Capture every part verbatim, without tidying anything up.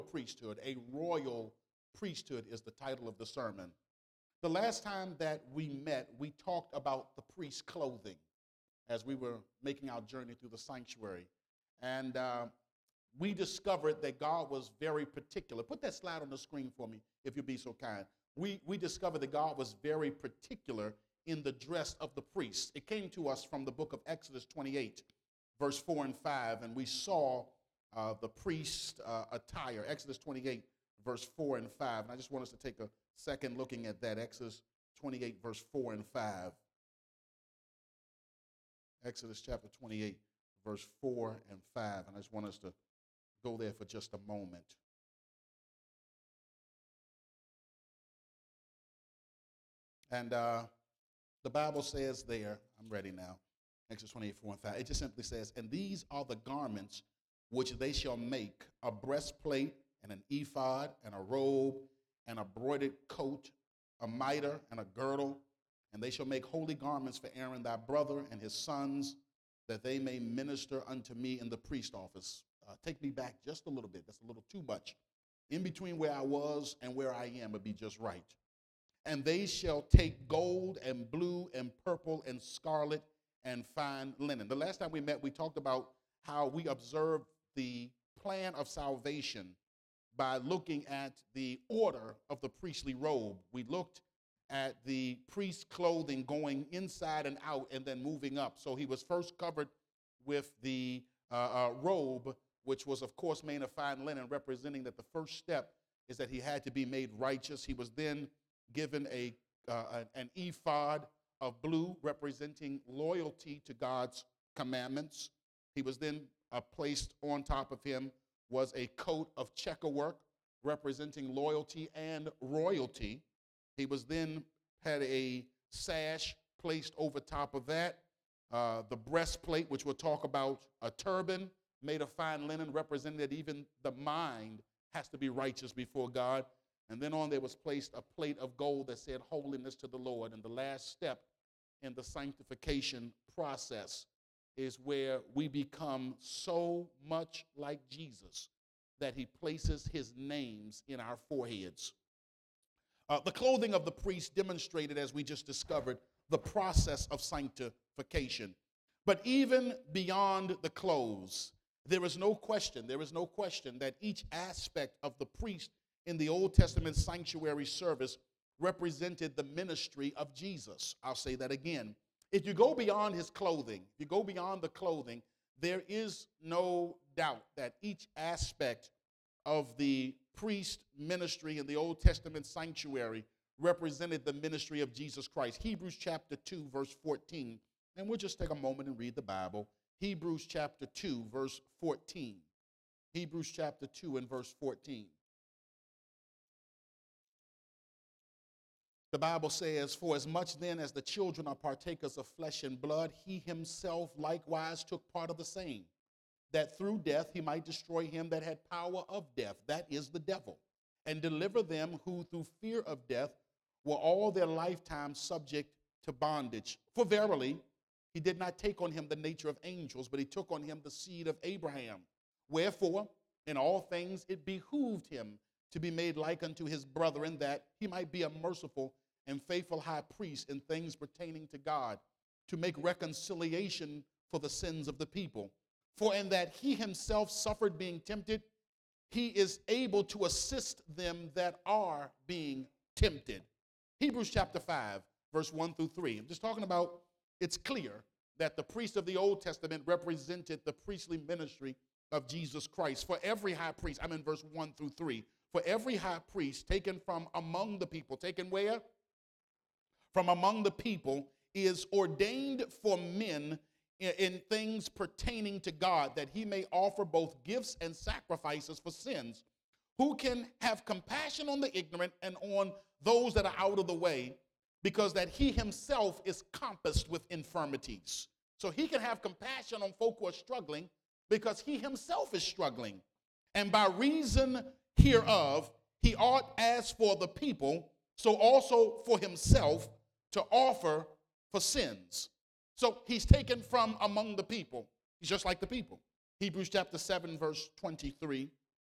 priesthood. A royal priesthood is the title of the sermon. The last time that we met, we talked about the priest's clothing as we were making our journey through the sanctuary. And uh, we discovered that God was very particular. Put that slide on the screen for me, if you'd be so kind. We, we discovered that God was very particular in the dress of the priests. It came to us from the book of Exodus twenty-eight, verse four and five, and we saw uh, the priest uh, attire, Exodus twenty-eight, verse four and five. And I just want us to take a second looking at that, Exodus twenty-eight, verse four and five. Exodus chapter twenty-eight, verse four and five. And I just want us to go there for just a moment. And uh, the Bible says there, I'm ready now, Exodus twenty-eight, four and five. It just simply says, and these are the garments which they shall make, a breastplate and an ephod and a robe and a broidered coat, a mitre and a girdle. And they shall make holy garments for Aaron thy brother and his sons, that they may minister unto me in the priest office. Uh, take me back just a little bit. That's a little too much. In between where I was and where I am would be just right. And they shall take gold and blue and purple and scarlet and fine linen. The last time we met, we talked about how we observed the plan of salvation by looking at the order of the priestly robe. We looked at the priest's clothing going inside and out and then moving up. So he was first covered with the uh, uh, robe, which was, of course, made of fine linen, representing that the first step is that he had to be made righteous. He was then given a uh, an ephod of blue, representing loyalty to God's commandments. He was then uh, placed on top of him was a coat of checkerwork, representing loyalty and royalty. He was then had a sash placed over top of that, uh, the breastplate, which we'll talk about, a turban made of fine linen, representing that even the mind has to be righteous before God. And then on there was placed a plate of gold that said holiness to the Lord. And the last step in the sanctification process is where we become so much like Jesus that he places his names in our foreheads. Uh, the clothing of the priest demonstrated, as we just discovered, the process of sanctification. But even beyond the clothes, there is no question, there is no question that each aspect of the priest in the Old Testament sanctuary service represented the ministry of Jesus. I'll say that again. If you go beyond his clothing, if you go beyond the clothing, there is no doubt that each aspect of the priest ministry in the Old Testament sanctuary represented the ministry of Jesus Christ. Hebrews chapter two, verse fourteen. And we'll just take a moment and read the Bible. Hebrews chapter two, verse fourteen. Hebrews chapter two and verse fourteen. The Bible says, for as much then as the children are partakers of flesh and blood, he himself likewise took part of the same, that through death he might destroy him that had power of death, that is the devil, and deliver them who through fear of death were all their lifetime subject to bondage. For verily, he did not take on him the nature of angels, but he took on him the seed of Abraham. Wherefore, in all things it behooved him to be made like unto his brethren, that he might be a merciful and faithful high priest in things pertaining to God, to make reconciliation for the sins of the people. For in that he himself suffered being tempted, he is able to assist them that are being tempted. Hebrews chapter five, verse one through three. I'm just talking about, it's clear that the priest of the Old Testament represented the priestly ministry of Jesus Christ. For every high priest, I'm in verse one through three. For every high priest taken from among the people, taken where? From among the people, is ordained for men in, in things pertaining to God, that he may offer both gifts and sacrifices for sins, who can have compassion on the ignorant and on those that are out of the way, because that he himself is compassed with infirmities. So he can have compassion on folk who are struggling because he himself is struggling. And by reason hereof, he ought, as for the people, so also for himself, to offer for sins. So he's taken from among the people. He's just like the people. Hebrews chapter seven, verse twenty-three.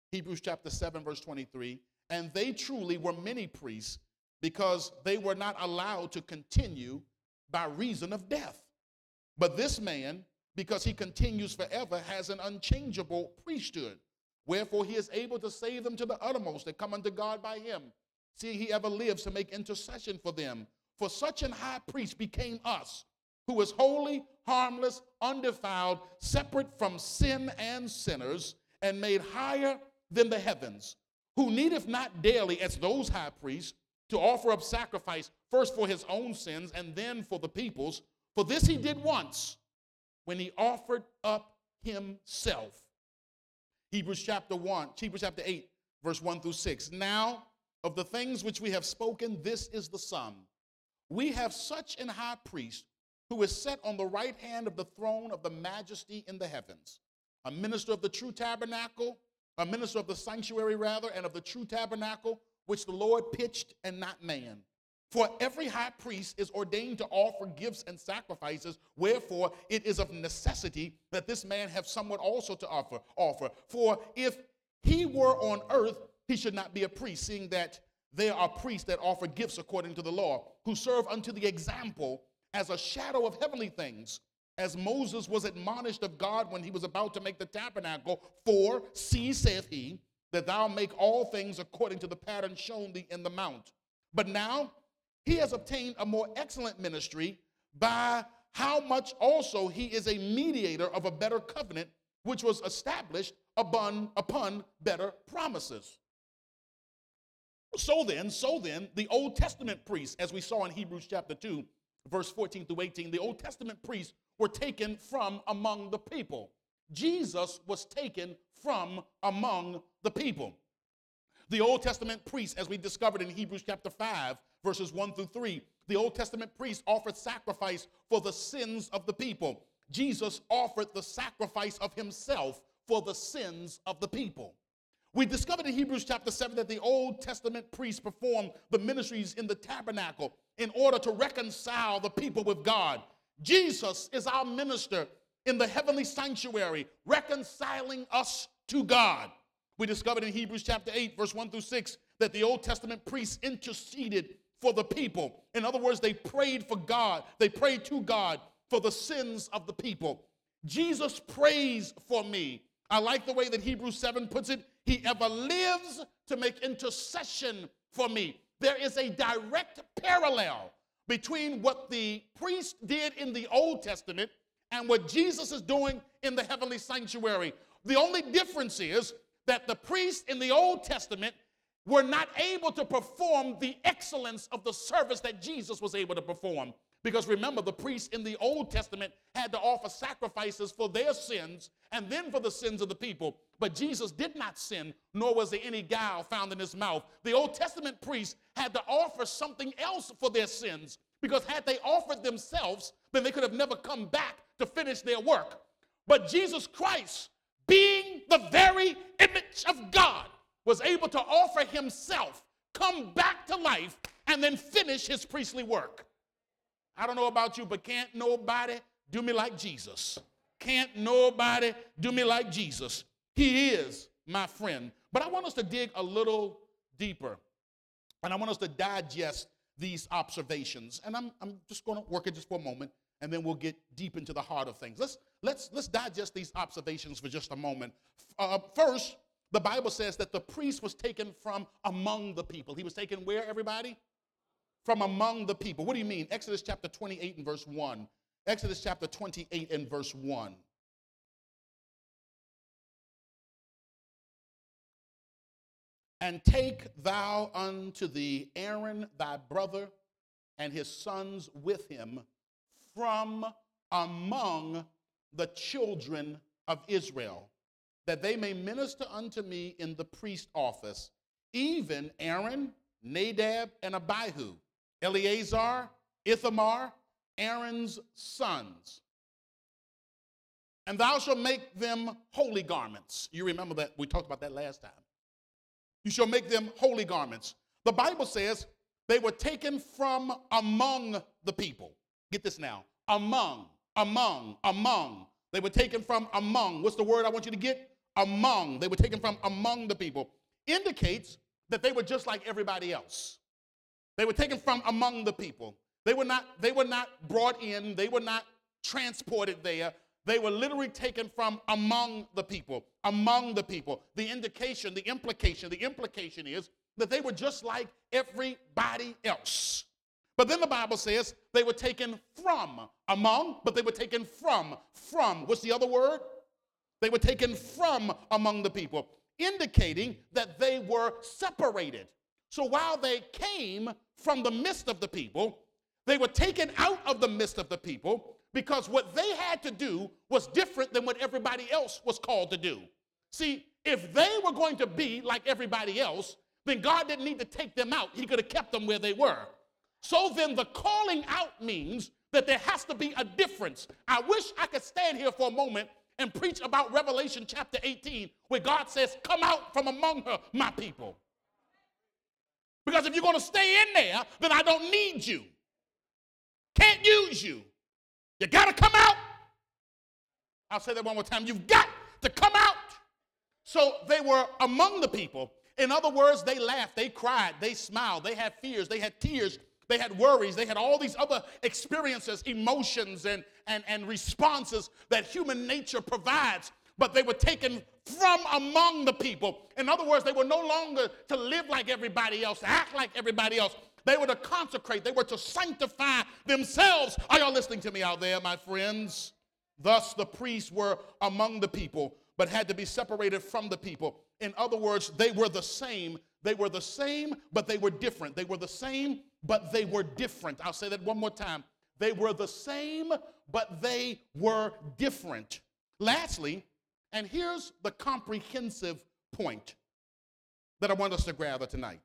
Hebrews chapter seven, verse twenty-three. And they truly were many priests because they were not allowed to continue by reason of death. But this man, because he continues forever, has an unchangeable priesthood. Wherefore he is able to save them to the uttermost that come unto God by him, seeing he ever lives to make intercession for them. For such an high priest became us, who is holy, harmless, undefiled, separate from sin and sinners, and made higher than the heavens, who needeth not daily, as those high priests, to offer up sacrifice, first for his own sins and then for the people's. For this he did once, when he offered up himself. Hebrews chapter one, Hebrews chapter eight, verse one through six. Now, of the things which we have spoken, this is the sum. We have such an high priest who is set on the right hand of the throne of the majesty in the heavens, a minister of the true tabernacle, a minister of the sanctuary rather, and of the true tabernacle, which the Lord pitched and not man. For every high priest is ordained to offer gifts and sacrifices, wherefore it is of necessity that this man have somewhat also to offer. offer. For if he were on earth, he should not be a priest, seeing that there are priests that offer gifts according to the law, who serve unto the example as a shadow of heavenly things, as Moses was admonished of God when he was about to make the tabernacle. For, see, saith he, that thou make all things according to the pattern shown thee in the mount. But now he has obtained a more excellent ministry, by how much also he is a mediator of a better covenant, which was established upon, upon better promises. So then, so then, the Old Testament priests, as we saw in Hebrews chapter two, verse fourteen through eighteen, the Old Testament priests were taken from among the people. Jesus was taken from among the people. The Old Testament priests, as we discovered in Hebrews chapter five, verses one through three, the Old Testament priests offered sacrifice for the sins of the people. Jesus offered the sacrifice of himself for the sins of the people. We discovered in Hebrews chapter seven that the Old Testament priests performed the ministries in the tabernacle in order to reconcile the people with God. Jesus is our minister in the heavenly sanctuary, reconciling us to God. We discovered in Hebrews chapter eight, verse one through six, that the Old Testament priests interceded for the people. In other words, they prayed for God. They prayed to God for the sins of the people. Jesus prays for me. I like the way that Hebrews seven puts it. He ever lives to make intercession for me. There is a direct parallel between what the priest did in the Old Testament and what Jesus is doing in the heavenly sanctuary. The only difference is that the priests in the Old Testament were not able to perform the excellence of the service that Jesus was able to perform. Because remember, the priests in the Old Testament had to offer sacrifices for their sins and then for the sins of the people. But Jesus did not sin, nor was there any guile found in his mouth. The Old Testament priests had to offer something else for their sins, because had they offered themselves, then they could have never come back to finish their work. But Jesus Christ, being the very image of God, was able to offer himself, come back to life, and then finish his priestly work. I don't know about you, but can't nobody do me like Jesus. Can't nobody do me like Jesus. He is my friend. But I want us to dig a little deeper, and I want us to digest these observations. And I'm, I'm just going to work it just for a moment, and then we'll get deep into the heart of things. Let's, let's, let's digest these observations for just a moment. Uh, first, the Bible says that the priest was taken from among the people. He was taken where, everybody? From among the people. What do you mean? Exodus chapter twenty-eight and verse one. Exodus chapter twenty-eight and verse one. And take thou unto thee Aaron thy brother and his sons with him from among the children of Israel, that they may minister unto me in the priest office, even Aaron, Nadab, and Abihu, Eleazar, Ithamar, Aaron's sons. And thou shalt make them holy garments. You remember that, we talked about that last time. You shall make them holy garments. The Bible says they were taken from among the people. Get this now. Among, among, among. They were taken from among. What's the word I want you to get? among. They were taken from among the people. Indicates that they were just like everybody else. They were taken from among the people. They were not, they were not brought in. They were not transported there. They were literally taken from among the people, among the people. The indication, the implication, the implication is that they were just like everybody else. But then the Bible says they were taken from among, but they were taken from, from. What's the other word? They were taken from among the people, indicating that they were separated. So while they came from the midst of the people, they were taken out of the midst of the people, because what they had to do was different than what everybody else was called to do. See, if they were going to be like everybody else, then God didn't need to take them out. He could have kept them where they were. So then the calling out means that there has to be a difference. I wish I could stand here for a moment and preach about Revelation chapter eighteen, where God says, come out from among her, my people. Because if you're going to stay in there, then I don't need you. Can't use you. You got to come out. I'll say that one more time. You've got to come out. So they were among the people. In other words, they laughed, they cried, they smiled, they had fears, they had tears, they had worries, they had all these other experiences, emotions, and, and, and responses that human nature provides. But they were taken from among the people. In other words, they were no longer to live like everybody else, to act like everybody else. They were to consecrate. They were to sanctify themselves. Are y'all listening to me out there, my friends? Thus, the priests were among the people, but had to be separated from the people. In other words, they were the same. They were the same, but they were different. They were the same, but they were different. I'll say that one more time. They were the same, but they were different. Lastly, and here's the comprehensive point that I want us to gather tonight.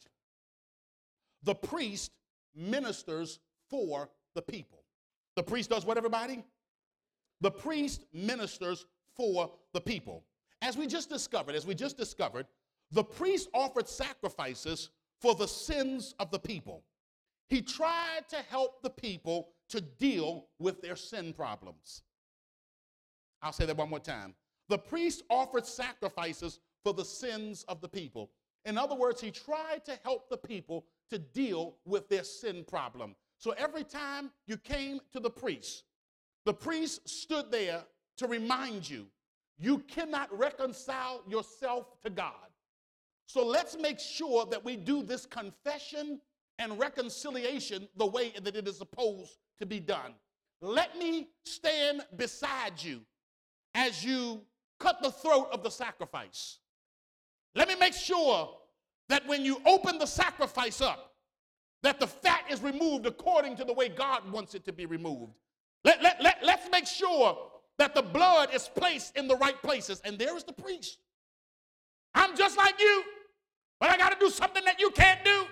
The priest ministers for the people. The priest does what, everybody? The priest ministers for the people. As we just discovered, as we just discovered, the priest offered sacrifices for the sins of the people. He tried to help the people to deal with their sin problems. I'll say that one more time. The priest offered sacrifices for the sins of the people. In other words, he tried to help the people to deal with their sin problem. So every time you came to the priest, the priest stood there to remind you, you cannot reconcile yourself to God. So let's make sure that we do this confession and reconciliation the way that it is supposed to be done. Let me stand beside you as you cut the throat of the sacrifice. Let me make sure that when you open the sacrifice up, that the fat is removed according to the way God wants it to be removed. Let, let, let, let's make sure that the blood is placed in the right places. And there is the priest. I'm just like you, but I got to do something that you can't do.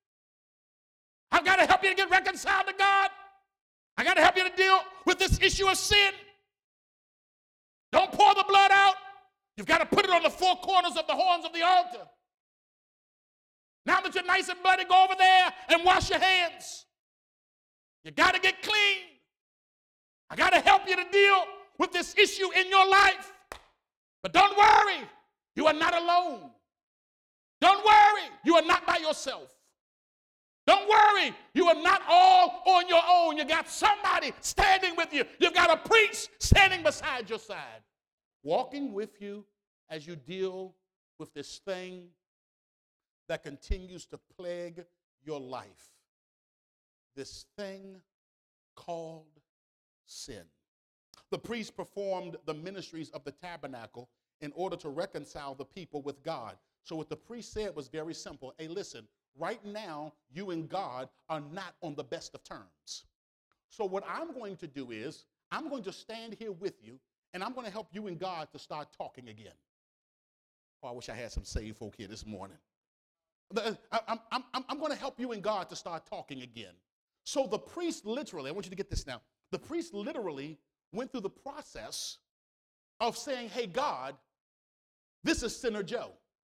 I've got to help you to get reconciled to God. I got to help you to deal with this issue of sin. Don't pour the blood out. You've got to put it on the four corners of the horns of the altar. Now that you're nice and bloody, go over there and wash your hands. You got to get clean. I got to help you to deal with this issue in your life. But don't worry, you are not alone. Don't worry, you are not by yourself. Don't worry, you are not all on your own. You got somebody standing with you. You've got a priest standing beside your side, walking with you as you deal with this thing that continues to plague your life. This thing called sin. The priest performed the ministries of the tabernacle in order to reconcile the people with God. So what the priest said was very simple. Hey, listen, right now, you and God are not on the best of terms. So what I'm going to do is, I'm going to stand here with you, and I'm going to help you and God to start talking again. Oh, I wish I had some saved folk here this morning. I'm, I'm, I'm going to help you and God to start talking again. So the priest literally, I want you to get this now, the priest literally went through the process of saying, hey, God, this is Sinner Joe,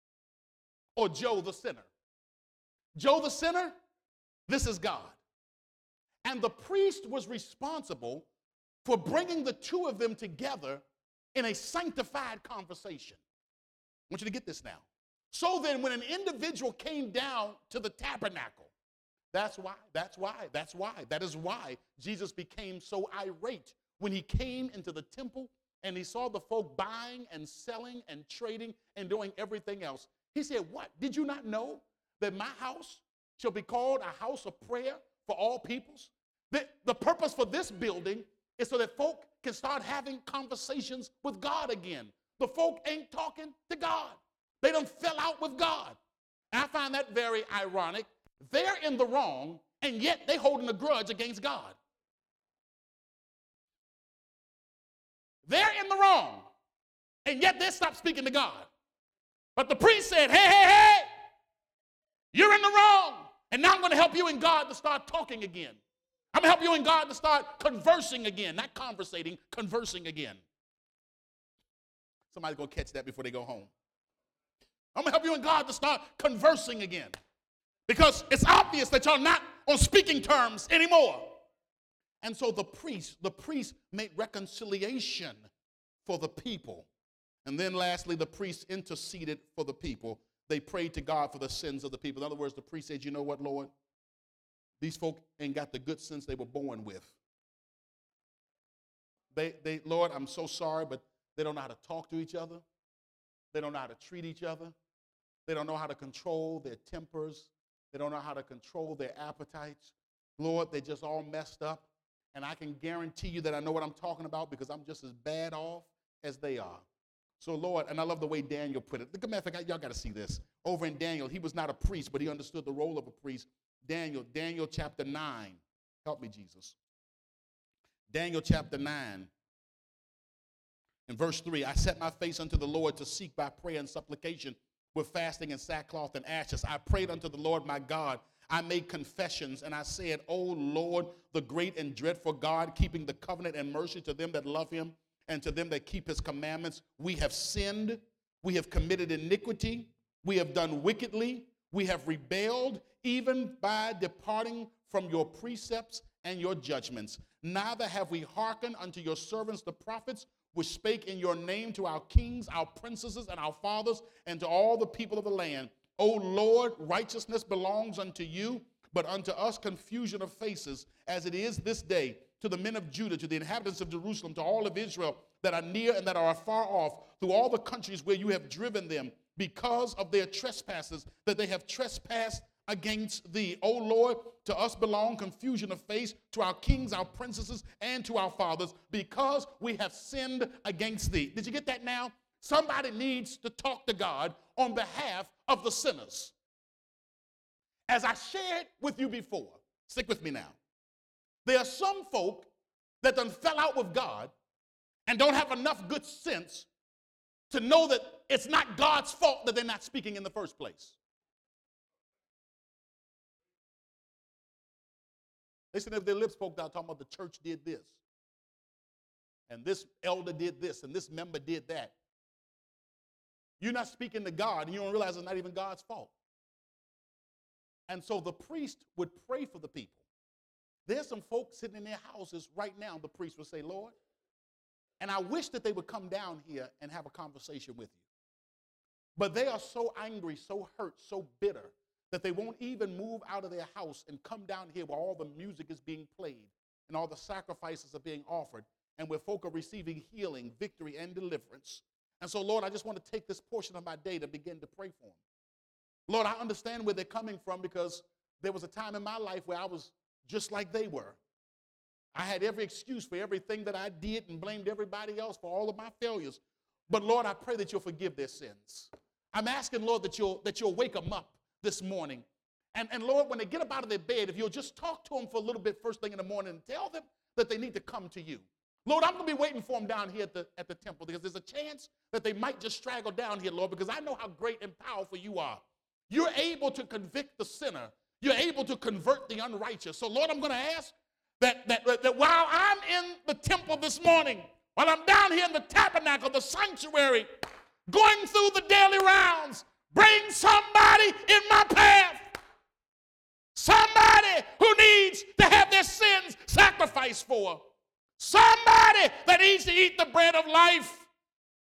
or Joe the sinner. Joe the sinner, this is God. And the priest was responsible for bringing the two of them together in a sanctified conversation. want you to get this now. So then when an individual came down to the tabernacle, that's why, that's why, that's why, that is why Jesus became so irate when he came into the temple and he saw the folk buying and selling and trading and doing everything else. He said, what? Did you not know that my house shall be called a house of prayer for all peoples? The, the purpose for this building is so that folk can start having conversations with God again. The folk ain't talking to God. They done fell out with God. And I find that very ironic. They're in the wrong, and yet they holding a grudge against God. They're in the wrong, and yet they stopped speaking to God. But the priest said, hey, hey, hey, you're in the wrong, and now I'm going to help you and God to start talking again. I'm going to help you and God to start conversing again, not conversating, conversing again. Somebody's going to catch that before they go home. I'm going to help you and God to start conversing again. Because it's obvious that y'all not on speaking terms anymore. And so the priest, the priest made reconciliation for the people. And then lastly, the priest interceded for the people. They prayed to God for the sins of the people. In other words, the priest said, you know what, Lord? These folk ain't got the good sense they were born with. They, they, Lord, I'm so sorry, but they don't know how to talk to each other. They don't know how to treat each other. They don't know how to control their tempers. They don't know how to control their appetites. Lord, they just all messed up. And I can guarantee you that I know what I'm talking about because I'm just as bad off as they are. So, Lord, and I love the way Daniel put it. Look, as a matter of fact, y'all got to see this. Over in Daniel, he was not a priest, but he understood the role of a priest. Daniel, Daniel chapter nine. Help me, Jesus. Daniel chapter nine. In verse three, I set my face unto the Lord to seek by prayer and supplication with fasting and sackcloth and ashes. I prayed unto the Lord my God. I made confessions, and I said, O Lord, the great and dreadful God, keeping the covenant and mercy to them that love him and to them that keep his commandments. We have sinned. We have committed iniquity. We have done wickedly. We have rebelled, even by departing from your precepts and your judgments. Neither have we hearkened unto your servants the prophets, which spake in your name to our kings, our princesses, and our fathers, and to all the people of the land. O Lord, righteousness belongs unto you, but unto us confusion of faces, as it is this day, to the men of Judah, to the inhabitants of Jerusalem, to all of Israel that are near and that are afar off, through all the countries where you have driven them, because of their trespasses, that they have trespassed against thee. O Lord, to us belong confusion of face, to our kings, our princesses, and to our fathers, because we have sinned against thee. Did you get that now? Somebody needs to talk to God on behalf of the sinners. As I shared with you before, stick with me now. There are some folk that done fell out with God and don't have enough good sense to know that it's not God's fault that they're not speaking in the first place. Listen, if their lips spoke out talking about the church did this, and this elder did this, and this member did that, you're not speaking to God, and you don't realize it's not even God's fault. And so the priest would pray for the people. There's some folks sitting in their houses right now, the priest would say, Lord, and I wish that they would come down here and have a conversation with you. But they are so angry, so hurt, so bitter, that they won't even move out of their house and come down here where all the music is being played and all the sacrifices are being offered and where folk are receiving healing, victory, and deliverance. And so, Lord, I just want to take this portion of my day to begin to pray for them. Lord, I understand where they're coming from because there was a time in my life where I was just like they were. I had every excuse for everything that I did and blamed everybody else for all of my failures. But, Lord, I pray that you'll forgive their sins. I'm asking, Lord, that you'll, that you'll wake them up this morning. And, and, Lord, when they get up out of their bed, if you'll just talk to them for a little bit first thing in the morning and tell them that they need to come to you. Lord, I'm going to be waiting for them down here at the, at the temple because there's a chance that they might just straggle down here, Lord, because I know how great and powerful you are. You're able to convict the sinner. You're able to convert the unrighteous. So, Lord, I'm going to ask that, that, that while I'm in the temple this morning, while I'm down here in the tabernacle, the sanctuary, going through the daily rounds, bring somebody in my path. Somebody who needs to have their sins sacrificed for. Somebody that needs to eat the bread of life.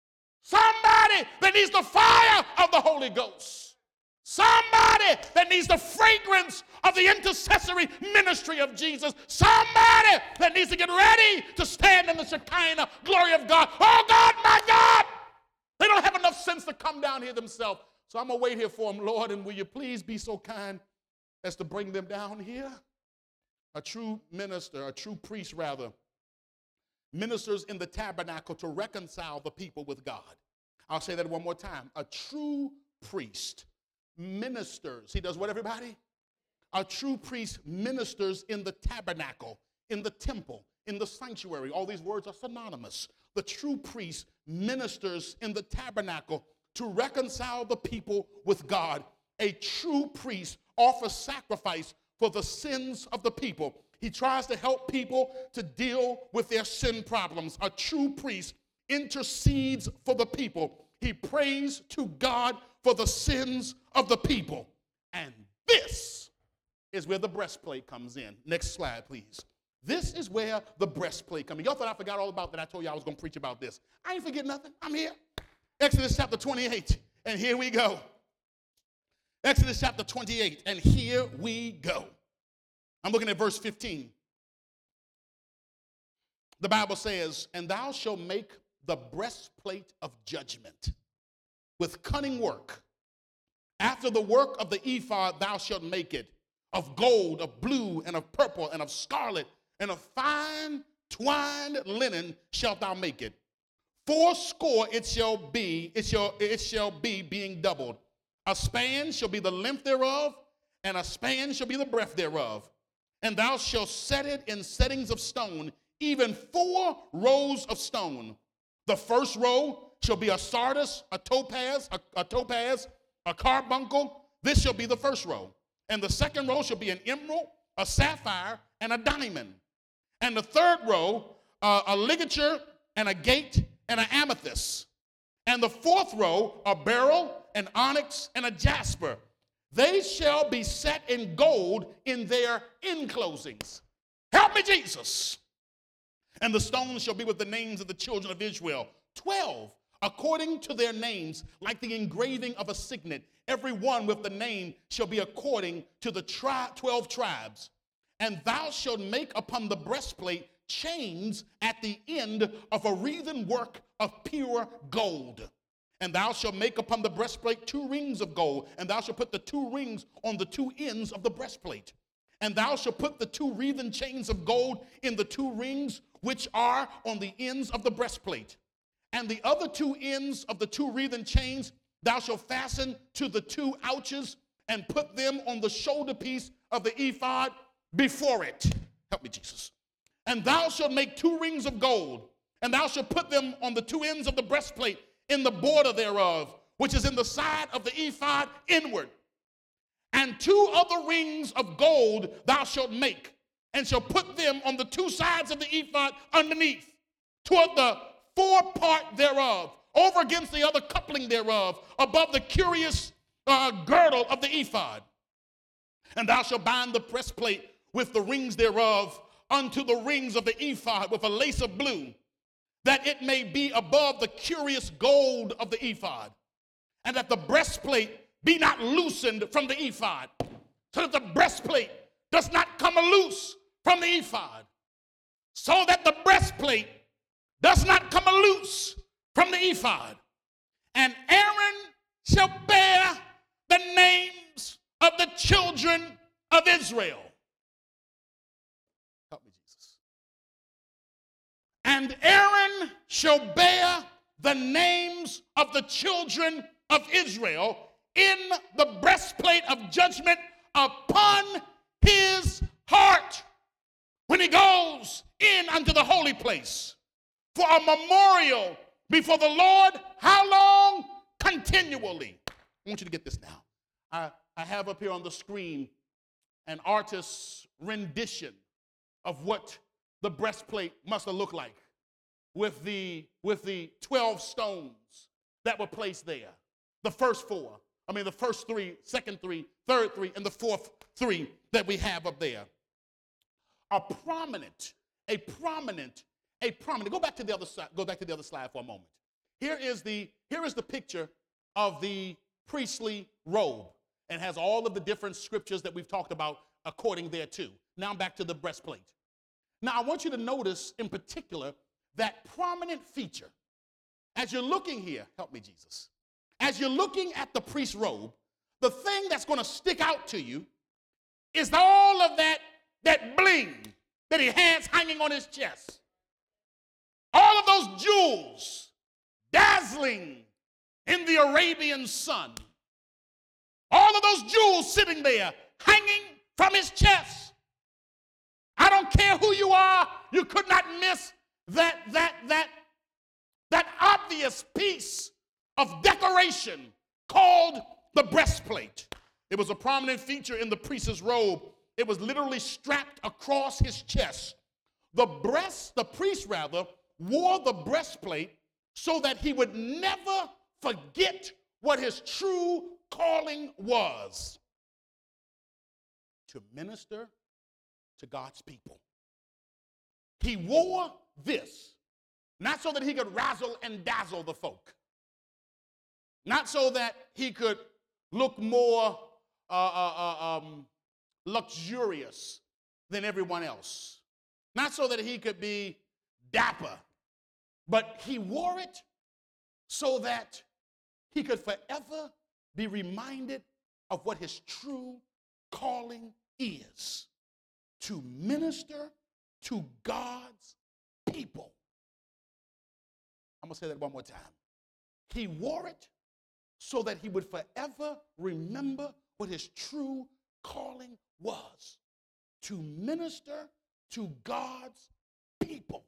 Somebody that needs the fire of the Holy Ghost. Somebody that needs the fragrance of the intercessory ministry of Jesus. Somebody that needs to get ready to stand in the Shekinah glory of God. Oh God, my God! They don't have enough sense to come down here themselves. So I'm going to wait here for them, Lord, and will you please be so kind as to bring them down here? A true minister, a true priest rather, ministers in the tabernacle to reconcile the people with God. I'll say that one more time. A true priest ministers. He does what, everybody? A true priest ministers in the tabernacle, in the temple, in the sanctuary. All these words are synonymous. The true priest ministers in the tabernacle to reconcile the people with God. A true priest offers sacrifice for the sins of the people. He tries to help people to deal with their sin problems. A true priest intercedes for the people. He prays to God for the sins of the people. And this is where the breastplate comes in. Next slide, please. This is where the breastplate comes in. Y'all thought I forgot all about that. I told you I was going to preach about this. I ain't forget nothing. I'm here. Exodus chapter twenty-eight, and here we go. Exodus chapter twenty-eight, and here we go. I'm looking at verse fifteen. The Bible says, and thou shalt make the breastplate of judgment with cunning work. After the work of the ephod thou shalt make it, of gold, of blue, and of purple, and of scarlet, and of fine twined linen shalt thou make it. Four score it shall be, it shall, it shall be being doubled. A span shall be the length thereof, and a span shall be the breadth thereof. And thou shalt set it in settings of stone, even four rows of stone. The first row shall be a sardius, a topaz, a, a topaz, a carbuncle. This shall be the first row. And the second row shall be an emerald, a sapphire, and a diamond. And the third row, uh, a ligature, and a gate, and an amethyst. And the fourth row, a beryl, an onyx, and a jasper. They shall be set in gold in their enclosings. Help me, Jesus. And the stones shall be with the names of the children of Israel. Twelve, according to their names, like the engraving of a signet. Every one with the name shall be according to the tri- twelve tribes. And thou shalt make upon the breastplate chains at the end of a wreathen work of pure gold. And thou shalt make upon the breastplate two rings of gold, and thou shalt put the two rings on the two ends of the breastplate. And thou shalt put the two wreathen chains of gold in the two rings which are on the ends of the breastplate. And the other two ends of the two wreathen chains thou shalt fasten to the two ouches, and put them on the shoulder piece of the ephod before it. Help me, Jesus. And thou shalt make two rings of gold, and thou shalt put them on the two ends of the breastplate in the border thereof, which is in the side of the ephod inward. And two other rings of gold thou shalt make, and shalt put them on the two sides of the ephod underneath, toward the forepart thereof, over against the other coupling thereof, above the curious uh, girdle of the ephod. And thou shalt bind the breastplate with the rings thereof unto the rings of the ephod with a lace of blue, that it may be above the curious gold of the ephod, and that the breastplate be not loosened from the ephod, so that the breastplate does not come loose from the ephod, so that the breastplate does not come loose from the ephod. And Aaron shall bear the names of the children of Israel. Help me, Jesus. And Aaron shall bear the names of the children of Israel in the breastplate of judgment upon his heart when he goes in unto the holy place, for a memorial before the Lord. How long? Continually. I want you to get this now. I, I have up here on the screen an artist's rendition of what the breastplate must have looked like with the, with the twelve stones that were placed there. The first four. I mean, the first three, second three, third three, and the fourth three that we have up there. A prominent, a prominent, a prominent. Go back to the other side. Go back to the other slide for a moment. Here is the, here is the picture of the priestly robe, and has all of the different scriptures that we've talked about according thereto. Now back to the breastplate. Now I want you to notice in particular that prominent feature. As you're looking here, help me Jesus, as you're looking at the priest's robe, the thing that's going to stick out to you is all of that, that bling that he has hanging on his chest. All of those jewels dazzling in the Arabian sun. All of those jewels sitting there hanging from his chest. I don't care who you are, you could not miss that, that, that, that obvious piece of decoration called the breastplate. It was a prominent feature in the priest's robe. It was literally strapped across his chest. The breast, the priest rather, wore the breastplate so that he would never forget what his true calling was: to minister to God's people. He wore this not so that he could razzle and dazzle the folk, not so that he could look more uh, uh, uh, um, luxurious than everyone else, not so that he could be dapper, but he wore it so that he could forever be reminded of what his true calling is: to minister to God's people. I'm going to say that one more time. He wore it so that he would forever remember what his true calling was: to minister to God's people.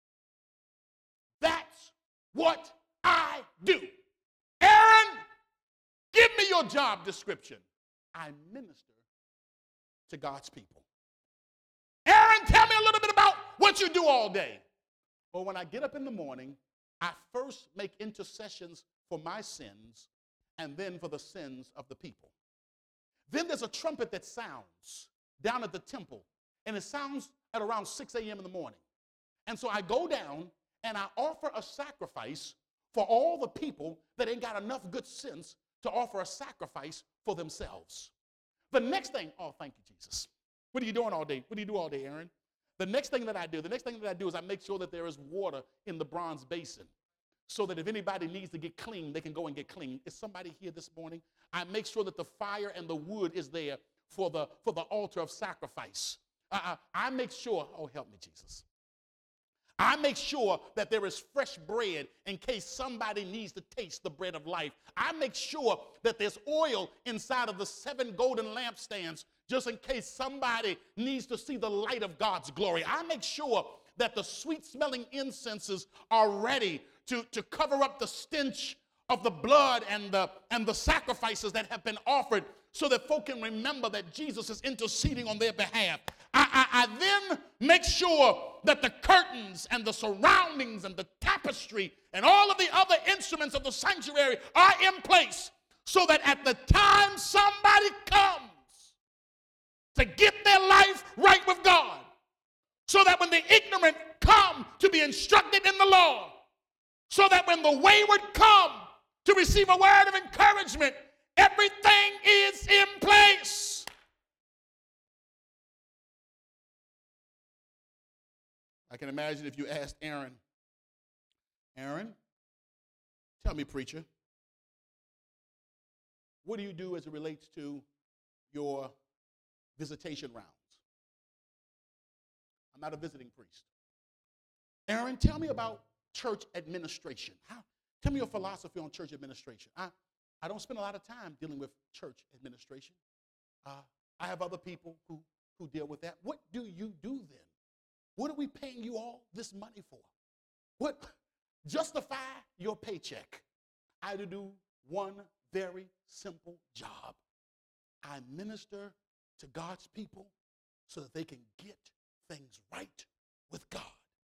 That's what I do. Aaron, give me your job description. I minister to God's people. Aaron, tell me a little bit about what you do all day. Well, when I get up in the morning, I first make intercessions for my sins and then for the sins of the people. Then there's a trumpet that sounds down at the temple, and it sounds at around six a.m. in the morning. And so I go down and I offer a sacrifice for all the people that ain't got enough good sense to offer a sacrifice for themselves. The next thing, oh, thank you, Jesus. What are you doing all day? What do you do all day, Aaron? The next thing that I do, the next thing that I do is I make sure that there is water in the bronze basin, so that if anybody needs to get clean, they can go and get clean. Is somebody here this morning? I make sure that the fire and the wood is there for the, for the altar of sacrifice. Uh, I make sure, oh, help me, Jesus. I make sure that there is fresh bread in case somebody needs to taste the bread of life. I make sure that there's oil inside of the seven golden lampstands just in case somebody needs to see the light of God's glory. I make sure that the sweet-smelling incenses are ready to, to cover up the stench of the blood and the, and the sacrifices that have been offered, so that folk can remember that Jesus is interceding on their behalf. I, I, I then make sure that the curtains and the surroundings and the tapestry and all of the other instruments of the sanctuary are in place, so that at the time somebody comes to get their life right with God, so that when the ignorant come to be instructed in the law, so that when the wayward come to receive a word of encouragement, everything is in place. I can imagine if you asked Aaron, Aaron, tell me, preacher, what do you do as it relates to your visitation rounds? I'm not a visiting priest. Aaron, tell me about church administration. How, tell me your philosophy on church administration. I, I don't spend a lot of time dealing with church administration. Uh, I have other people who, who deal with that. What do you do then? What are we paying you all this money for? What? Justify your paycheck. I do one very simple job. I minister to God's people so that they can get things right with God.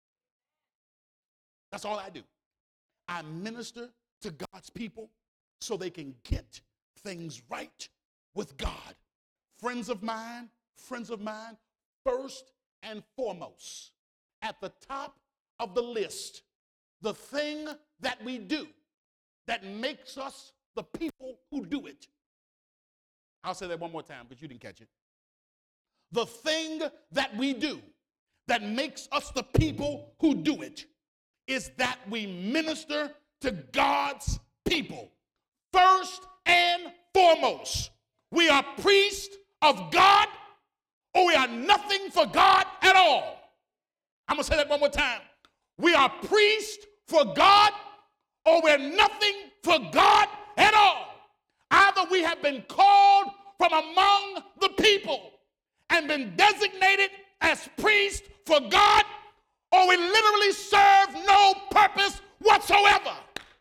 That's all I do. I minister to God's people so they can get things right with God. Friends of mine, friends of mine, first and foremost, at the top of the list, the thing that we do that makes us the people who do it. I'll say that one more time because you didn't catch it. The thing that we do that makes us the people who do it is that we minister to God's people. First and foremost, we are priests of God, or we are nothing for God at all. I'm going to say that one more time. We are priests for God, or we're nothing for God at all. Either we have been called from among the people and been designated as priests for God, or we literally serve no purpose whatsoever.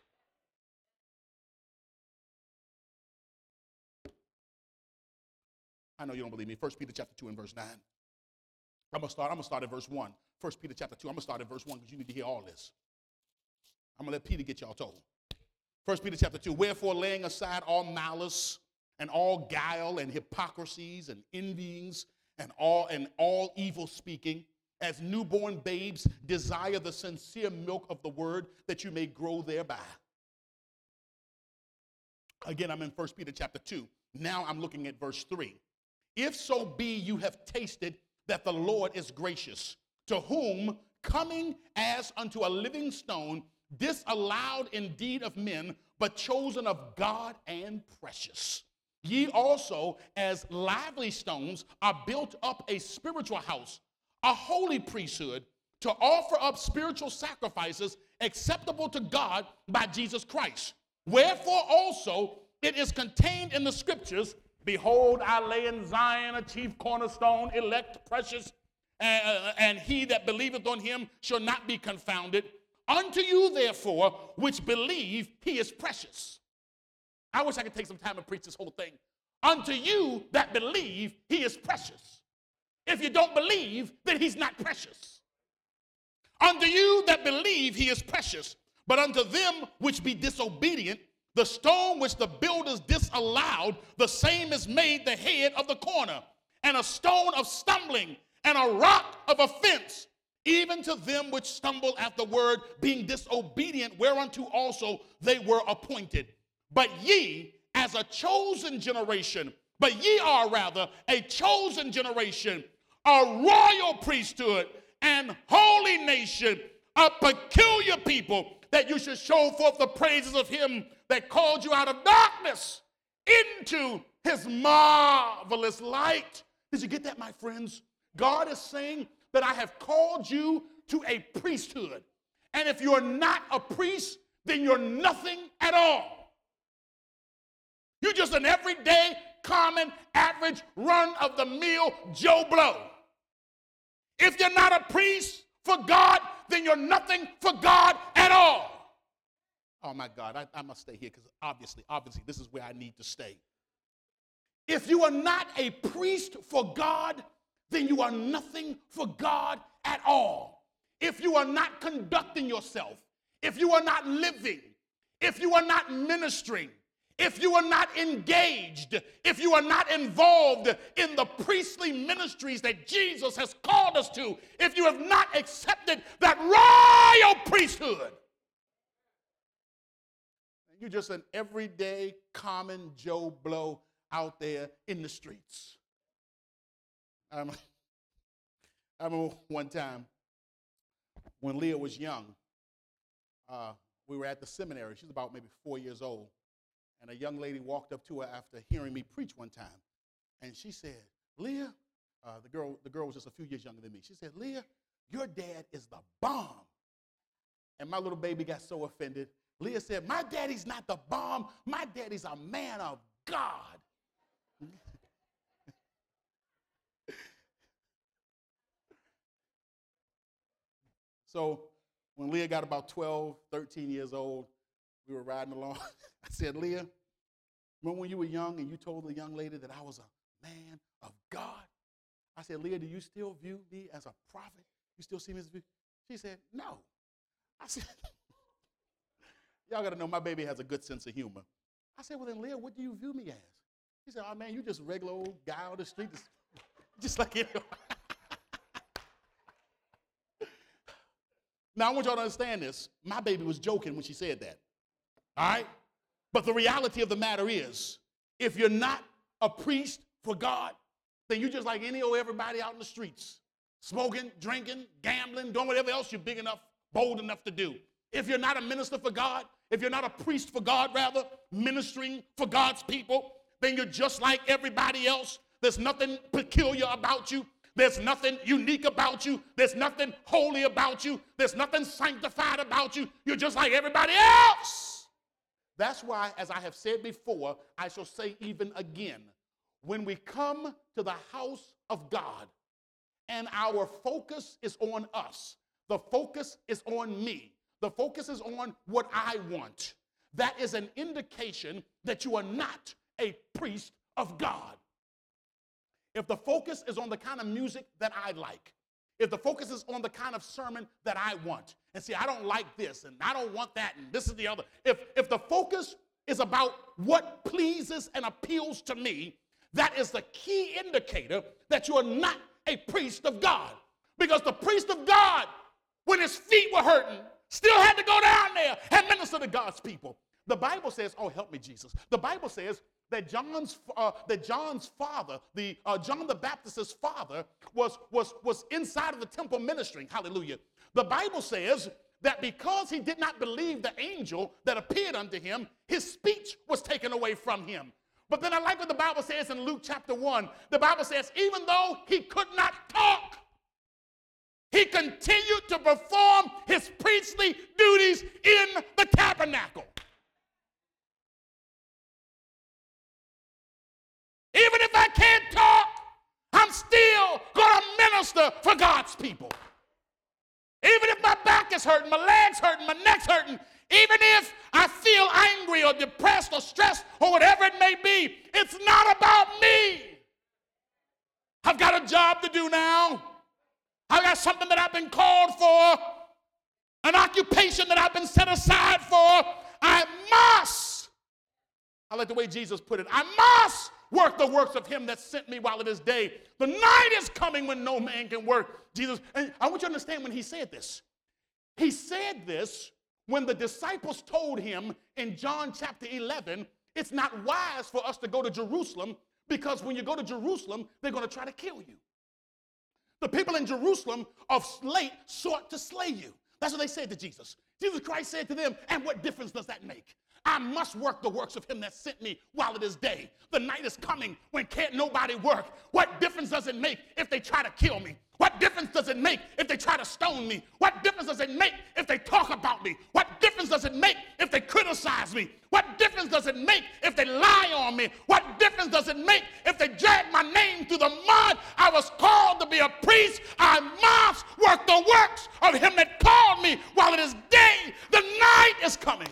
I know you don't believe me. First Peter chapter two and verse nine. I'm going to start, I'm going to start at verse one. First Peter chapter two. I'm going to start at verse one because you need to hear all this. I'm going to let Peter get y'all told. First Peter chapter two. Wherefore, laying aside all malice and all guile and hypocrisies and envyings and all and all evil speaking, as newborn babes desire the sincere milk of the word, that you may grow thereby. Again, I'm in First Peter chapter two. Now I'm looking at verse three. If so be you have tasted that the Lord is gracious, to whom, coming as unto a living stone, disallowed indeed of men, but chosen of God and precious, ye also, as lively stones, are built up a spiritual house, a holy priesthood, to offer up spiritual sacrifices acceptable to God by Jesus Christ. Wherefore also it is contained in the scriptures, behold, I lay in Zion a chief cornerstone, elect, precious, uh, and he that believeth on him shall not be confounded. Unto you, therefore, which believe, he is precious. I wish I could take some time and preach this whole thing. Unto you that believe, he is precious. If you don't believe, then he's not precious. Unto you that believe, he is precious. But unto them which be disobedient, the stone which the builders disallowed, the same is made the head of the corner, and a stone of stumbling, and a rock of offense, even to them which stumble at the word, being disobedient, whereunto also they were appointed. But ye, as a chosen generation, but ye are rather a chosen generation, a royal priesthood, and holy nation, a peculiar people, that you should show forth the praises of him that called you out of darkness into his marvelous light. Did you get that, my friends? God is saying that I have called you to a priesthood. And if you're not a priest, then you're nothing at all. You're just an everyday, common, average, run-of-the-mill Joe Blow. If you're not a priest for God, then you're nothing for God at all. Oh, my God, I, I must stay here because obviously, obviously, this is where I need to stay. If you are not a priest for God, then you are nothing for God at all. If you are not conducting yourself, if you are not living, if you are not ministering, if you are not engaged, if you are not involved in the priestly ministries that Jesus has called us to, if you have not accepted that royal priesthood, you're just an everyday, common Joe Blow out there in the streets. Um, I remember one time when Leah was young, uh, we were at the seminary. She was about maybe four years old. And a young lady walked up to her after hearing me preach one time. And she said, Leah, uh, the girl, the girl was just a few years younger than me. She said, Leah, your dad is the bomb. And my little baby got so offended. Leah said, my daddy's not the bomb. My daddy's a man of God. So when Leah got about twelve, thirteen years old, we were riding along. I said, Leah, remember when you were young and you told the young lady that I was a man of God? I said, Leah, do you still view me as a prophet? You still see me as a... She said, no. I said, y'all got to know my baby has a good sense of humor. I said, well, then, Leah, what do you view me as? She said, oh, man, you just a regular old guy on the street, just, just like you know. Now, I want y'all to understand this. My baby was joking when she said that. All right? But the reality of the matter is, if you're not a priest for God, then you're just like any old everybody out in the streets, smoking, drinking, gambling, doing whatever else you're big enough, bold enough to do. If you're not a minister for God, if you're not a priest for God, rather, ministering for God's people, then you're just like everybody else. There's nothing peculiar about you. There's nothing unique about you. There's nothing holy about you. There's nothing sanctified about you. You're just like everybody else. That's why, as I have said before, I shall say even again, when we come to the house of God and our focus is on us, the focus is on me, the focus is on what I want, that is an indication that you are not a priest of God. If the focus is on the kind of music that I like, if the focus is on the kind of sermon that I want, and see, I don't like this, and I don't want that, and this is the other. If, if the focus is about what pleases and appeals to me, that is the key indicator that you are not a priest of God. Because the priest of God, when his feet were hurting, still had to go down there and minister to God's people. The Bible says, oh, help me, Jesus. The Bible says that John's uh, that John's father, the uh, John the Baptist's father, was, was, was inside of the temple ministering. Hallelujah. The Bible says that because he did not believe the angel that appeared unto him, his speech was taken away from him. But then I like what the Bible says in Luke chapter one. The Bible says, even though he could not talk, he continued to perform his priestly duties in the tabernacle. Even if I can't talk, I'm still going to minister for God's people. Even if my back is hurting, my legs hurting, my neck's hurting, even if I feel angry or depressed or stressed or whatever it may be, it's not about me. I've got a job to do now. I've got something that I've been called for, an occupation that I've been set aside for. I must, I like the way Jesus put it, I must work the works of him that sent me while it is day. The night is coming when no man can work. Jesus, and I want you to understand when he said this. He said this when the disciples told him in John chapter eleven, it's not wise for us to go to Jerusalem because when you go to Jerusalem, they're going to try to kill you. The people in Jerusalem of late sought to slay you. That's what they said to Jesus. Jesus Christ said to them, and what difference does that make? I must work the works of him that sent me while it is day. The night is coming when can't nobody work. What difference does it make if they try to kill me? What difference does it make if they try to stone me? What difference does it make if they talk about me? What difference does it make if they criticize me? What difference does it make if they lie on me? What difference does it make if they drag my name through the mud? I was called to be a priest. I must work the works of him that called me while it is day. The night is coming.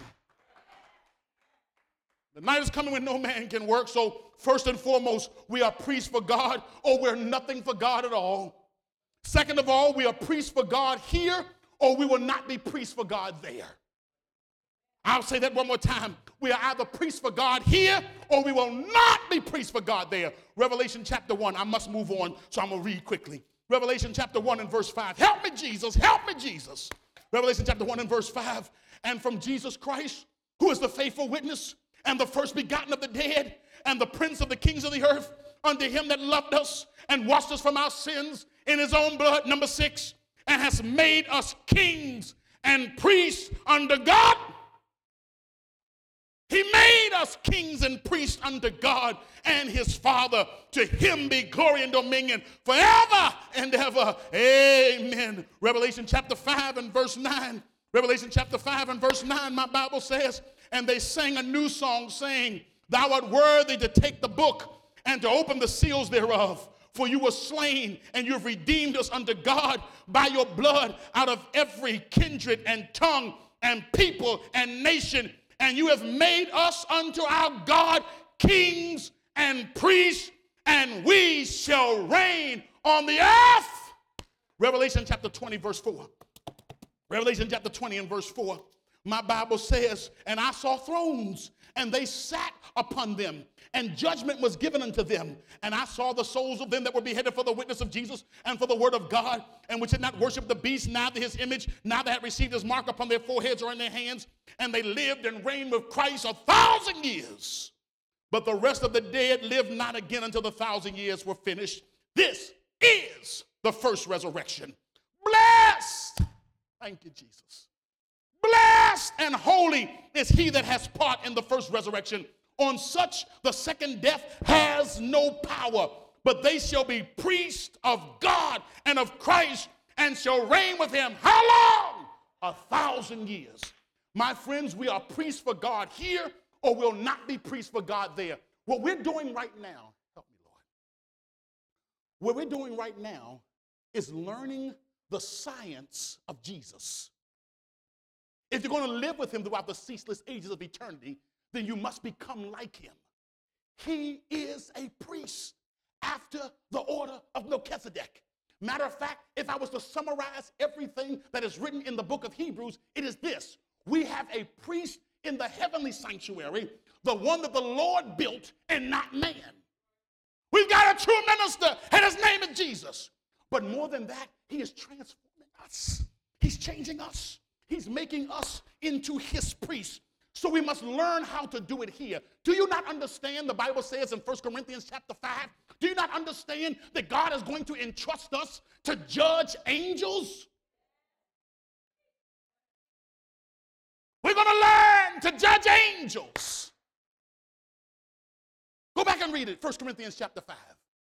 The night is coming when no man can work. So first and foremost, we are priests for God, or we're nothing for God at all. Second of all, we are priests for God here, or we will not be priests for God there. I'll say that one more time. We are either priests for God here, or we will not be priests for God there. Revelation chapter one. I must move on, so I'm going to read quickly. Revelation chapter one and verse five. Help me, Jesus. Help me, Jesus. Revelation chapter one and verse five. And from Jesus Christ, who is the faithful witness, and the first begotten of the dead, and the prince of the kings of the earth, unto him that loved us and washed us from our sins in his own blood, number six, and has made us kings and priests unto God. He made us kings and priests unto God and his Father. To him be glory and dominion forever and ever. Amen. Revelation chapter five and verse nine. Revelation chapter five and verse nine, my Bible says, and they sang a new song, saying, thou art worthy to take the book and to open the seals thereof. For you were slain, and you have redeemed us unto God by your blood out of every kindred and tongue and people and nation. And you have made us unto our God kings and priests, and we shall reign on the earth. Revelation chapter twenty, verse four. Revelation chapter twenty and verse four. My Bible says, and I saw thrones, and they sat upon them, and judgment was given unto them. And I saw the souls of them that were beheaded for the witness of Jesus and for the word of God, and which had not worshipped the beast, neither his image, neither had received his mark upon their foreheads or in their hands. And they lived and reigned with Christ a thousand years. But the rest of the dead lived not again until the thousand years were finished. This is the first resurrection. Blessed, thank you, Jesus. Blessed and holy is he that has part in the first resurrection. On such the second death has no power, but they shall be priests of God and of Christ, and shall reign with him. How long? A thousand years. My friends, we are priests for God here, or we'll not be priests for God there. What we're doing right now, help me, Lord. What we're doing right now is learning the science of Jesus. If you're going to live with him throughout the ceaseless ages of eternity, then you must become like him. He is a priest after the order of Melchizedek. Matter of fact, if I was to summarize everything that is written in the book of Hebrews, it is this. We have a priest in the heavenly sanctuary, the one that the Lord built and not man. We've got a true minister, and his name is Jesus. But more than that, he is transforming us. He's changing us. He's making us into his priests. So we must learn how to do it here. Do you not understand? The Bible says in First Corinthians chapter five, do you not understand that God is going to entrust us to judge angels? We're going to learn to judge angels. Go back and read it, First Corinthians chapter five.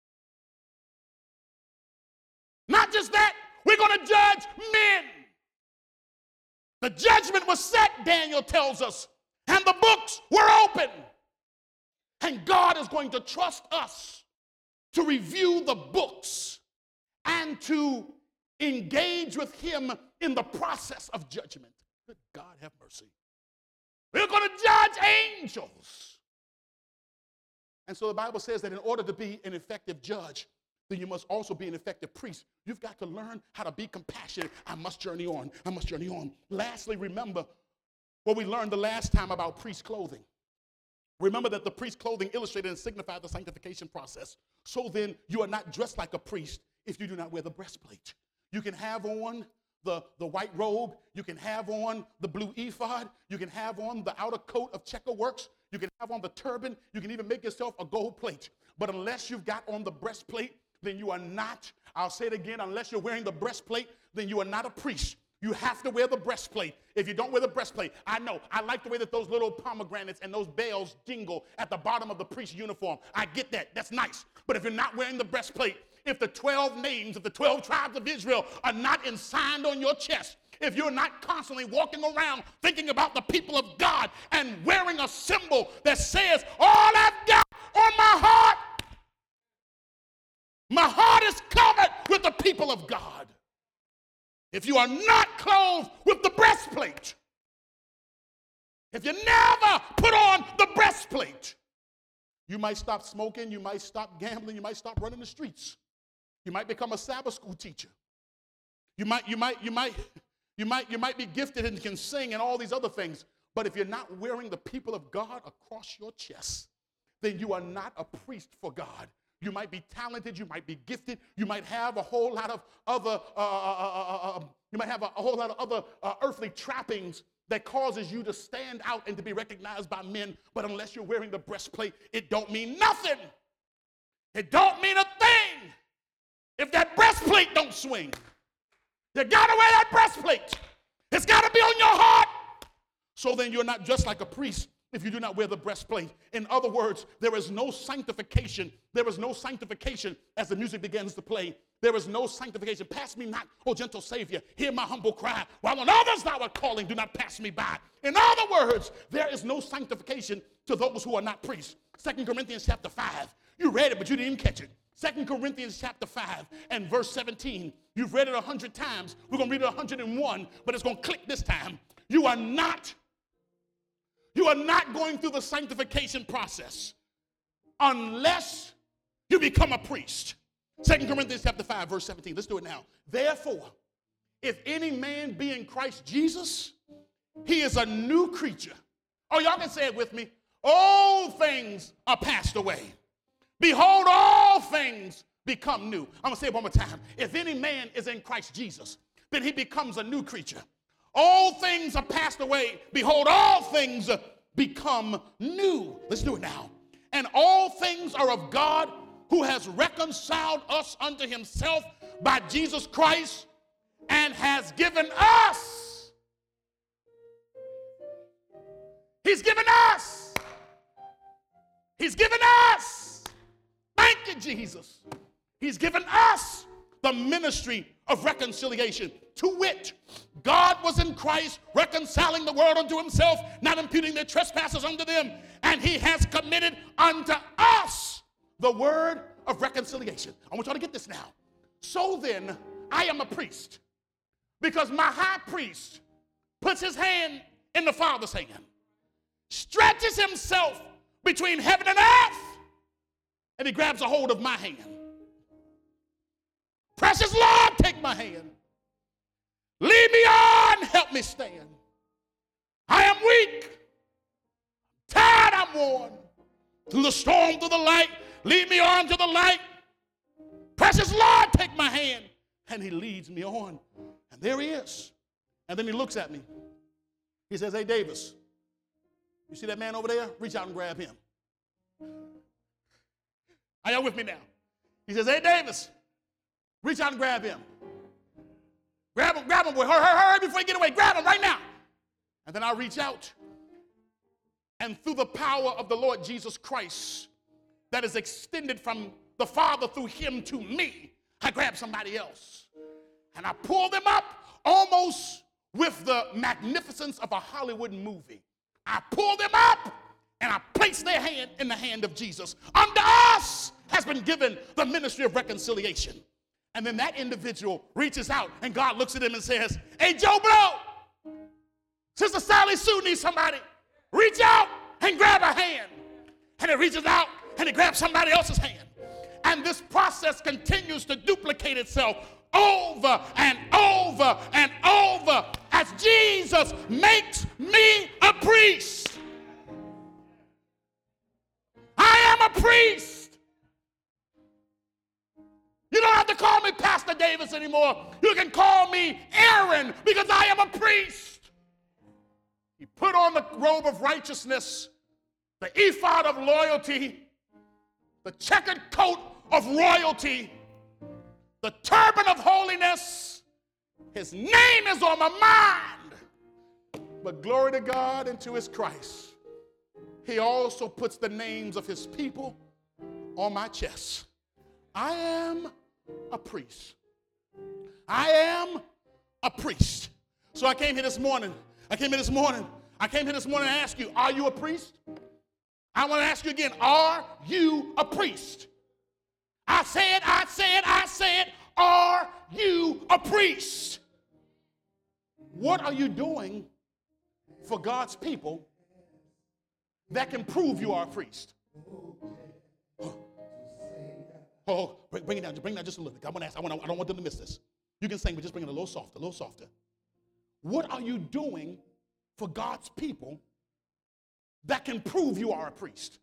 Not just that, we're going to judge men. The judgment was set, Daniel tells us, and the books were open. And God is going to trust us to review the books and to engage with him in the process of judgment. Good God, have mercy. We're going to judge angels. And so the Bible says that in order to be an effective judge, then you must also be an effective priest. You've got to learn how to be compassionate. I must journey on. I must journey on. Lastly, remember what we learned the last time about priest clothing. Remember that the priest clothing illustrated and signified the sanctification process. So then, you are not dressed like a priest if you do not wear the breastplate. You can have on the, the white robe. You can have on the blue ephod. You can have on the outer coat of checker works. You can have on the turban. You can even make yourself a gold plate. But unless you've got on the breastplate, then you are not, I'll say it again, unless you're wearing the breastplate, then you are not a priest. You have to wear the breastplate. If you don't wear the breastplate, I know, I like the way that those little pomegranates and those bells jingle at the bottom of the priest's uniform. I get that. That's nice. But if you're not wearing the breastplate, if the twelve names of the twelve tribes of Israel are not ensigned on your chest, if you're not constantly walking around thinking about the people of God and wearing a symbol that says, all I've got on my heart, my heart is covered with the people of God. If you are not clothed with the breastplate, if you never put on the breastplate, you might stop smoking, you might stop gambling, you might stop running the streets. You might become a Sabbath school teacher. You might, you might, you might, you might, you might be gifted and can sing and all these other things. But if you're not wearing the people of God across your chest, then you are not a priest for God. You might be talented, you might be gifted, you might have a whole lot of other, uh, uh, uh, uh, you might have a, a whole lot of other uh, earthly trappings that causes you to stand out and to be recognized by men. But unless you're wearing the breastplate, it don't mean nothing. It don't mean a thing if that breastplate don't swing. You gotta wear that breastplate. It's gotta be on your heart. So then you're not just like a priest if you do not wear the breastplate. In other words, there is no sanctification. There is no sanctification as the music begins to play. There is no sanctification. Pass me not, O gentle Savior. Hear my humble cry. While on others thou art calling, do not pass me by. In other words, there is no sanctification to those who are not priests. Second Corinthians chapter five. You read it, but you didn't even catch it. Second Corinthians chapter five and verse seventeen. You've read it a hundred times. We're going to read it a hundred and one, but it's going to click this time. You are not You are not going through the sanctification process unless you become a priest. Second Corinthians chapter five, verse seventeen. Let's do it now. Therefore, if any man be in Christ Jesus, he is a new creature. Oh, y'all can say it with me. All things are passed away. Behold, all things become new. I'm going to say it one more time. If any man is in Christ Jesus, then he becomes a new creature. All things are passed away. Behold, all things become new. Let's do it now. And all things are of God, who has reconciled us unto himself by Jesus Christ and has given us. He's given us. He's given us. Thank you, Jesus. He's given us the ministry of reconciliation. To wit, God was in Christ, reconciling the world unto himself, not imputing their trespasses unto them. And he has committed unto us the word of reconciliation. I want y'all to get this now. So then, I am a priest, because my high priest puts his hand in the Father's hand, stretches himself between heaven and earth, and he grabs a hold of my hand. Precious Lord, take my hand. Lead me on, help me stand. I am weak, tired, I'm worn. Through the storm, through the light, lead me on to the light. Precious Lord, take my hand. And he leads me on. And there he is. And then he looks at me. He says, hey, Davis, you see that man over there? Reach out and grab him. Are y'all with me now? He says, hey, Davis, reach out and grab him. Grab him, grab him, boy. Hurry, hurry, hurry before you get away. Grab him right now. And then I reach out. And through the power of the Lord Jesus Christ that is extended from the Father through him to me, I grab somebody else. And I pull them up almost with the magnificence of a Hollywood movie. I pull them up and I place their hand in the hand of Jesus. Unto us has been given the ministry of reconciliation. And then that individual reaches out and God looks at him and says, hey, Joe Blow, Sister Sally Sue needs somebody. Reach out and grab a hand. And it reaches out and it grabs somebody else's hand. And this process continues to duplicate itself over and over and over as Jesus makes me a priest. I am a priest. You don't have to call me Pastor Davis anymore. You can call me Aaron because I am a priest. He put on the robe of righteousness, the ephod of loyalty, the checkered coat of royalty, the turban of holiness. His name is on my mind. But glory to God and to his Christ. He also puts the names of his people on my chest. I am a priest. I am a priest. So I came here this morning. I came here this morning. I came here this morning to ask you, are you a priest? I want to ask you again, are you a priest? I said, I said, I said, are you a priest? What are you doing for God's people that can prove you are a priest? Oh, bring, bring it down. Bring it down just a little bit. I want to ask. I, want, I don't want them to miss this. You can sing, but just bring it a little softer, a little softer. What are you doing for God's people that can prove you are a priest?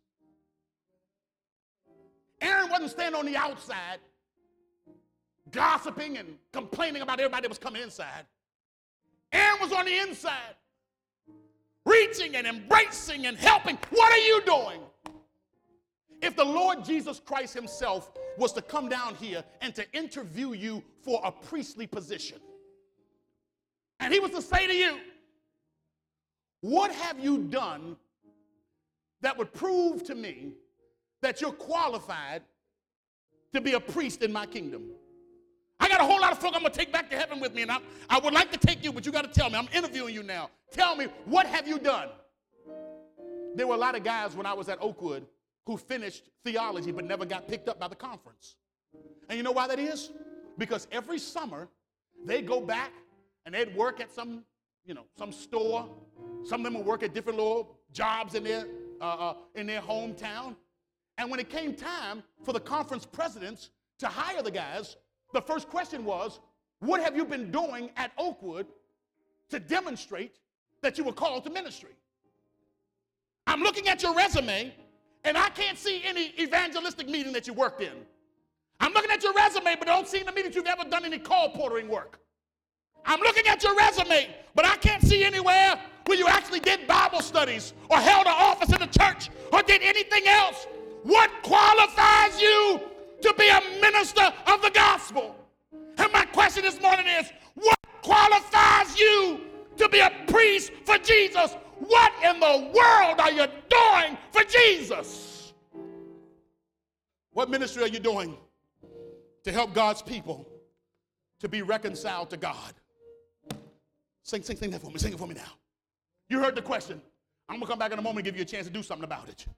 Aaron wasn't standing on the outside gossiping and complaining about everybody that was coming inside. Aaron was on the inside reaching and embracing and helping. What are you doing? If the Lord Jesus Christ himself was to come down here and to interview you for a priestly position, and he was to say to you, what have you done that would prove to me that you're qualified to be a priest in my kingdom? I got a whole lot of folk I'm going to take back to heaven with me, and I, I would like to take you, but you got to tell me. I'm interviewing you now. Tell me, what have you done? There were a lot of guys when I was at Oakwood who finished theology but never got picked up by the conference. And you know why that is? Because every summer they'd go back and they'd work at some, you know, some store. Some of them would work at different little jobs in their, uh, uh, in their hometown. And when it came time for the conference presidents to hire the guys, the first question was, what have you been doing at Oakwood to demonstrate that you were called to ministry. I'm looking at your resume, and I can't see any evangelistic meeting that you worked in. I'm looking at your resume, but I don't see in the meeting that you've ever done any call portering work. I'm looking at your resume, but I can't see anywhere where you actually did Bible studies or held an office in the church or did anything else. What qualifies you to be a minister of the gospel? And my question this morning is, what qualifies you to be a priest for Jesus? What in the world are you doing for Jesus? What ministry are you doing to help God's people to be reconciled to God? Sing, sing, sing that for me. Sing it for me now. You heard the question. I'm going to come back in a moment and give you a chance to do something about it.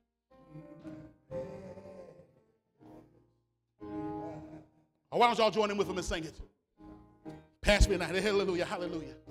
Or why don't y'all join in with them and sing it? Pass me a night. Hallelujah, hallelujah.